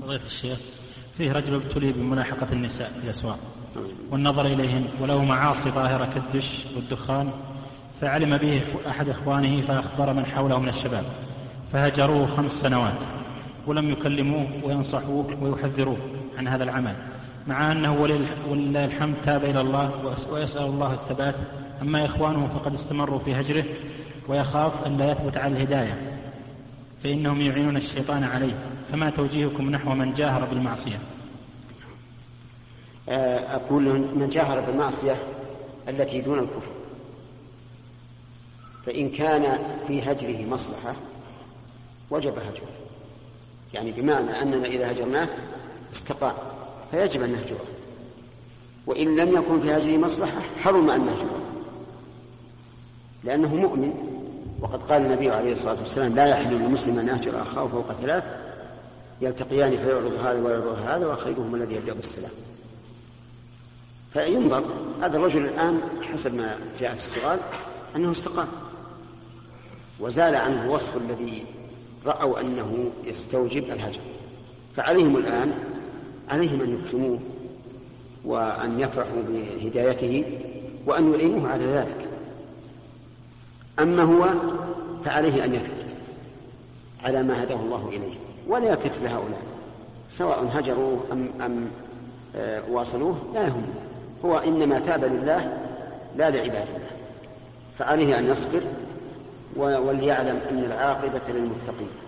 فضيلة الشيخ، فيه رجل ابتلي بملاحقة النساء في الأسواق والنظر إليهن وله معاصي ظاهرة كالدش والدخان، فعلم به أحد إخوانه فأخبر من حوله من الشباب فهجروه 5 سنوات ولم يكلموه وينصحوه ويحذروه عن هذا العمل، مع أنه ولله الحمد تاب إلى الله ويسأل الله الثبات. أما إخوانه فقد استمروا في هجره ويخاف أن لا يثبت على الهداية فإنهم يعينون الشيطان عليه، فما توجيهكم نحو من جاهر بالمعصية؟ أقول من جاهر بالمعصية التي دون الكفر، فإن كان في هجره مصلحة وجب هجره، يعني بمعنى أننا إذا هجرناه استقام فيجب أن نهجره، وإن لم يكن في هجره مصلحة حرم أن نهجره لأنه مؤمن. وقد قال النبي عليه الصلاة والسلام: لا يحل للمسلم أن يهجر أخاه فوق 3 يلتقيان فيعرض هذا ويعرض هذا وخيرهم الذي يبدأ بالسلام. فينظر هذا الرجل الآن حسب ما جاء في السؤال أنه استقام وزال عنه الوصف الذي رأوا أنه يستوجب الهجر، فعليهم الآن أن يكرموه وأن يفرحوا بهدايته وأن يعينوه على ذلك. أما هو فعليه أن يثبت على ما هداه الله إليه ولا يكتف لهؤلاء، سواء هجروه أم واصلوه لا يهم، هو إنما تاب لله لا لعباد الله، فعليه أن يصبر وليعلم أن العاقبة للمتقين.